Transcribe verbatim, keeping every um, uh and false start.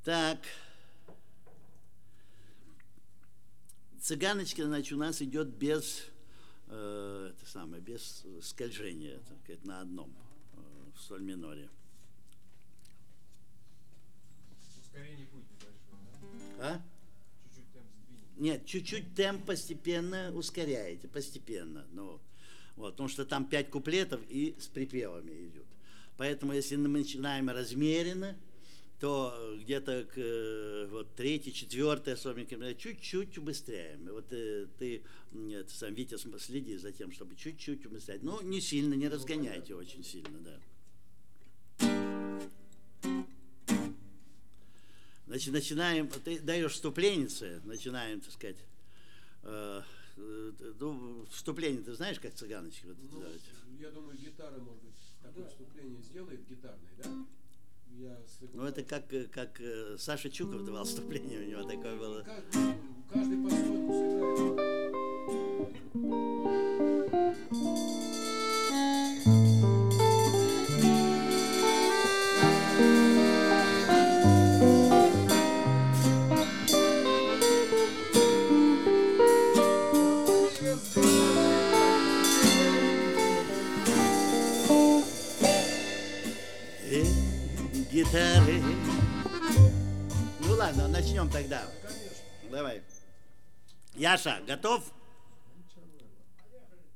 Так. Цыганочка, значит, у нас идет без, э, это самое, без скольжения, так сказать, на одном, э, в соль миноре. Ускорение будет небольшое, да? А? Чуть-чуть темп сдвинем. Нет, чуть-чуть темп постепенно ускоряете, постепенно. Ну, вот, потому что там пять куплетов и с припевами идут. Поэтому, если мы начинаем размеренно, то где-то к вот, третий, четвертый, особенно, чуть-чуть убыстряем. Вот э, ты, это, сам Витя, следи за тем, чтобы чуть-чуть убыстрять. Ну, не сильно, не разгоняйте очень сильно, да. Значит, начинаем, ты даешь вступленнице, начинаем, так сказать, э, э, ну, вступление, ты знаешь, как цыганочки? Вот, ну, я думаю, гитара, может быть, такое вступление сделает гитарное, да? Я ну, это как, как Саша Чуков давал вступление, у него такое было. Каждый по-своему сыграет. Гитары. Ну ладно, начнем тогда. Конечно. Давай. Яша, готов?